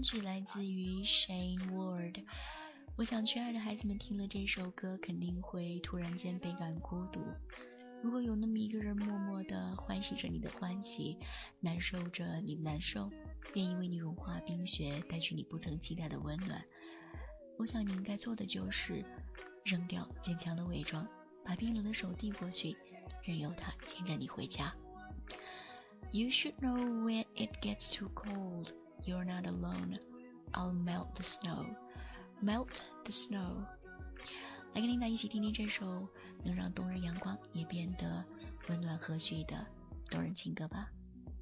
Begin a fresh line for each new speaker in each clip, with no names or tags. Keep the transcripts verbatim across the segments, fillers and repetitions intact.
曲来自于 Shane Ward。我想亲爱的孩子们听了这首歌肯定会突然间倍感孤独，如果有那么一个人默默地欢喜着你的欢喜，难受着你的难受，愿意为你融化冰雪，带去你不曾期待的温暖，我想你应该做的就是扔掉坚强的伪装，把冰冷的手递过去，任由它牵着你回家。 You should know when it gets too cold, you're not alone, I'll melt the snow, melt the snow。 来跟琳达一起听听这首能让冬日阳光也变得温暖和煦的动人情歌吧。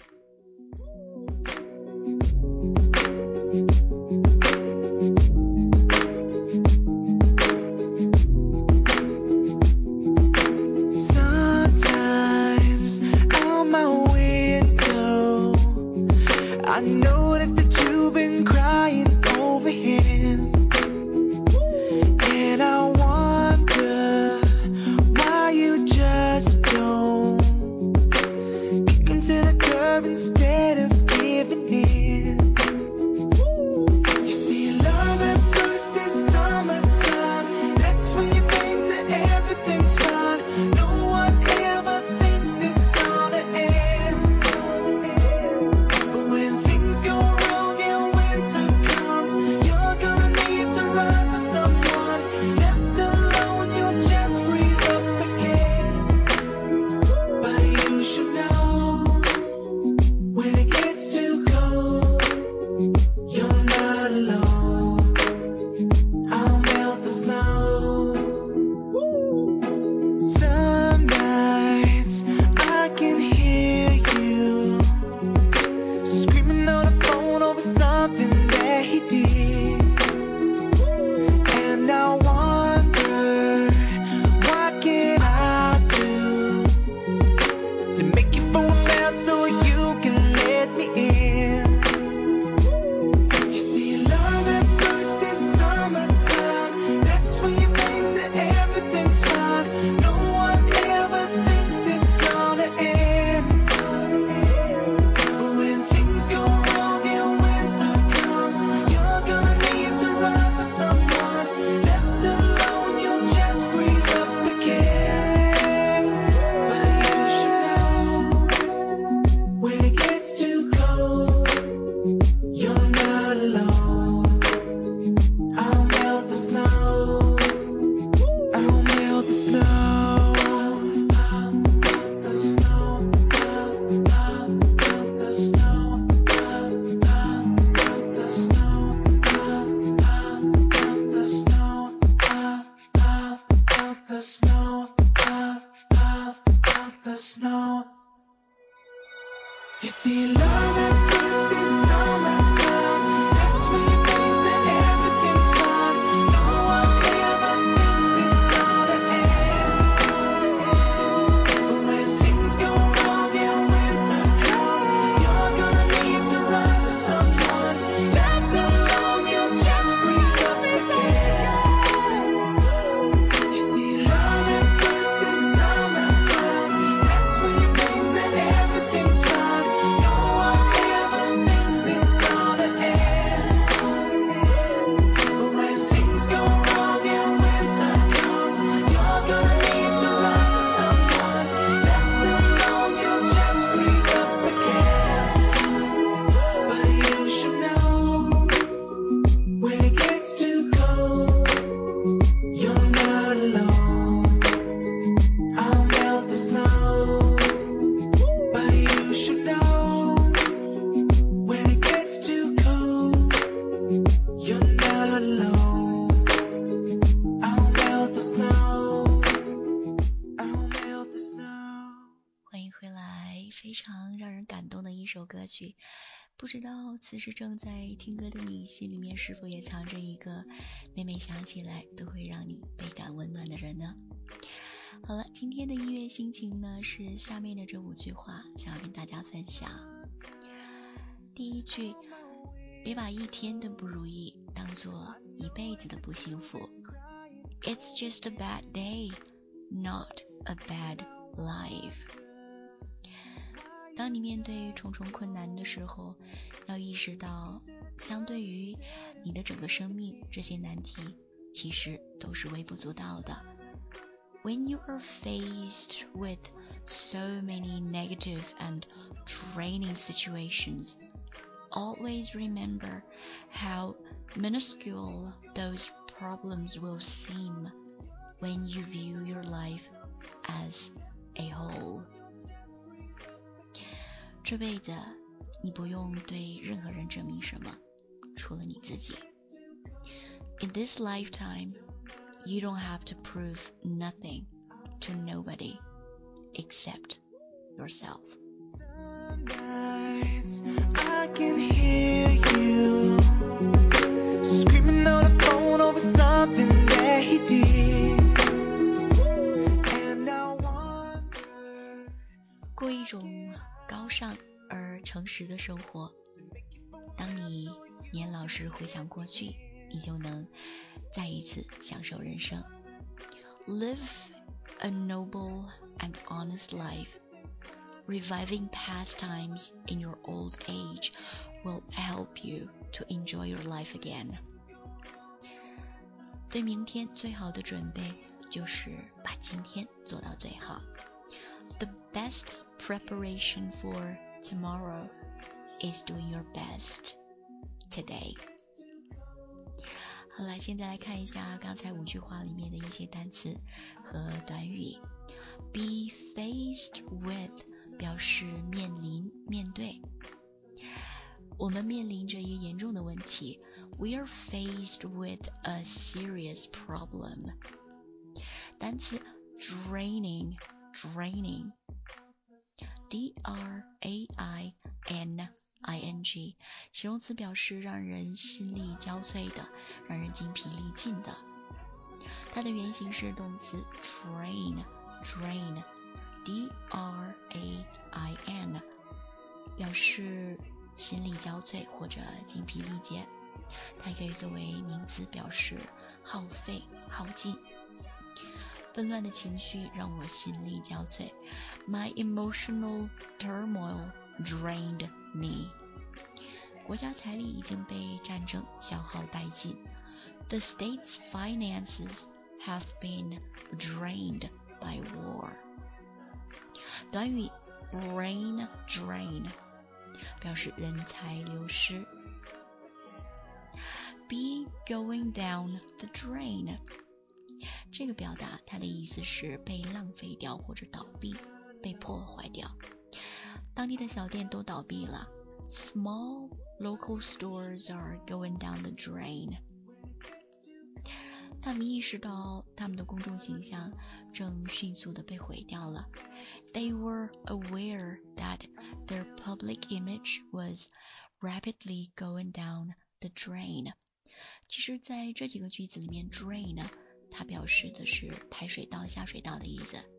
歌曲，不知道此时正在听歌的你心里面是否也藏着一个每每想起来都会让你倍感温暖的人呢？好了，今天的音乐心情呢是下面的这五句话想要跟大家分享。第一句，别把一天的不如意当作一辈子的不幸福。 It's just a bad day, not a bad life。 当你面对重重困难的时候，要意识到，相对于你的整个生命，这些难题其实都是微不足道的。When you are faced with so many negative and draining situations, always remember how minuscule those problems will seem when you view your life as a whole. 这辈子你不用对任何人证明什么，除了你自己。In this lifetime, you don't have to prove nothing to nobody except yourself.
Some nights I can hear you screaming on the phone over something that he did, and I wonder.
过一种高尚而诚实的生活，当你年老时回想过去，你就能再一次享受人生。Live a noble and honest life. Reviving past times in your old age will help you to enjoy your life again. 对明天最好的准备就是把今天做到最好。The best preparation for tomorrow is doing your best today. 好了，现在来看一下刚才五句话里面的一些单词和短语。Be faced with 表示面临、面对。我们面临着一个严重的问题。We are faced with a serious problem. 单词 draining, draining. D R A I N I N G 形容词表示让人心力交瘁的，让人精疲力尽的。它的原型是动词 drain, drain, D R A I N 表示心力交瘁或者精疲力竭。它可以作为名词表示耗费、耗尽。纷乱的情绪让我心力交瘁。My emotional turmoil drained me. 国家财力已经被战争消耗殆尽。The state's finances have been drained by war. 短语 brain drain 表示人才流失。Be going down the drain. 这个表达它的意思是被浪费掉或者倒闭，被破坏掉。当地的小店都倒闭了。Small local stores are going down the drain. 他们意识到他们的公众形象正迅速地被毁掉了。They were aware that their public image was rapidly going down the drain. 其实在这几个句子里面 drain 呢，它表示的是排水道、下水道的意思。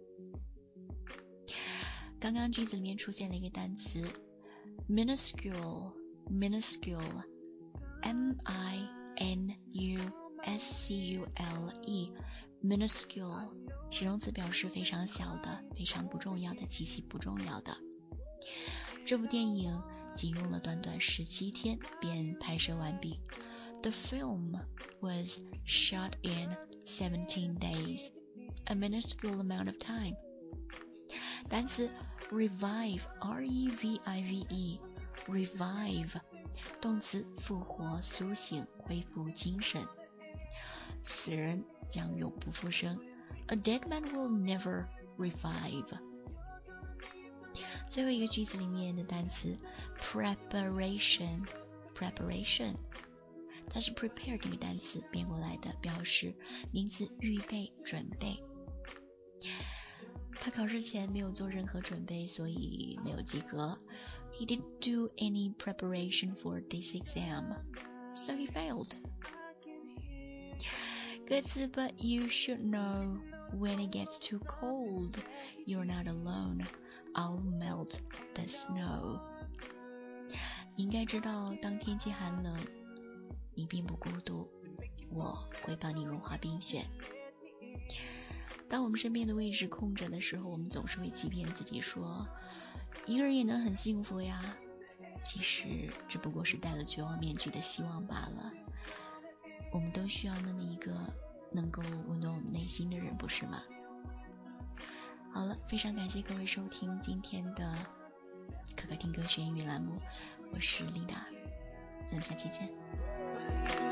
刚刚句子里面出现了一个单词 minuscule, minuscule, M I N U S C U L E, minuscule 形容词表示非常小的、非常不重要的、极其不重要的。这部电影仅用了短短十七天便拍摄完毕。The film was shot in seventeen days, a minuscule amount of time. 单词 revive, R E V I V E, revive 动词复活、苏醒、恢复精神。死人将永不复生。A dead man will never revive. 最后一个句子里面的单词 preparation, preparation 它是 prepare 这个单词变过来的，表示名词预备、准备。他考试前没有做任何准备，所以没有及格。He didn't do any preparation for this exam, so he failed. 歌词 But you should know when it gets too cold, you're not alone. I'll melt the snow. 你应该知道，当天气寒冷，你并不孤独，我会帮你融化冰雪。 当我们身边的位置空着的时候，我们总是会欺骗自己说一个人也能很幸福呀，其实只不过是戴了绝望面具的希望罢了。我们都需要那么一个能够温暖我们内心的人，不是吗？好了，非常感谢各位收听今天的可可听歌学英语栏目，我是琳达，咱们下期见。